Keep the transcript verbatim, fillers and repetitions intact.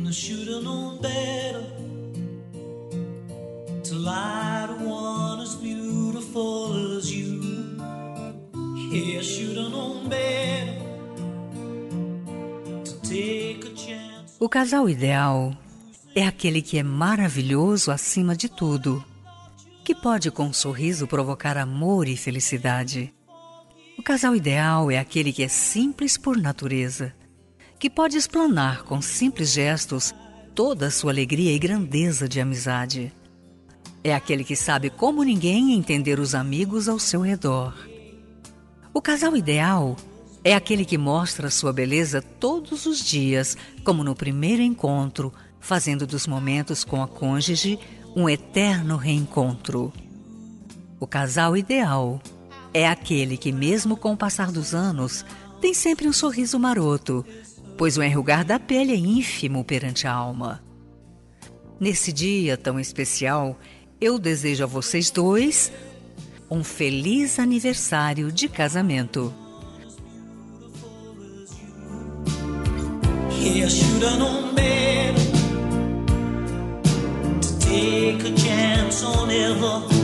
I should've known better to lie to one as beautiful as you. Yeah, I should've known better to take a chance. O casal ideal é aquele que é maravilhoso acima de tudo, que pode com um sorriso provocar amor e felicidade. O casal ideal é aquele que é simples por natureza, que pode explanar com simples gestos toda a sua alegria e grandeza de amizade. É aquele que sabe como ninguém entender os amigos ao seu redor. O casal ideal é aquele que mostra sua beleza todos os dias, como no primeiro encontro, fazendo dos momentos com a cônjuge um eterno reencontro. O casal ideal é aquele que, mesmo com o passar dos anos, tem sempre um sorriso maroto, pois o enrugar da pele é ínfimo perante a alma. Nesse dia tão especial, eu desejo a vocês dois um feliz aniversário de casamento. Yeah, I should've known better to take a chance on ever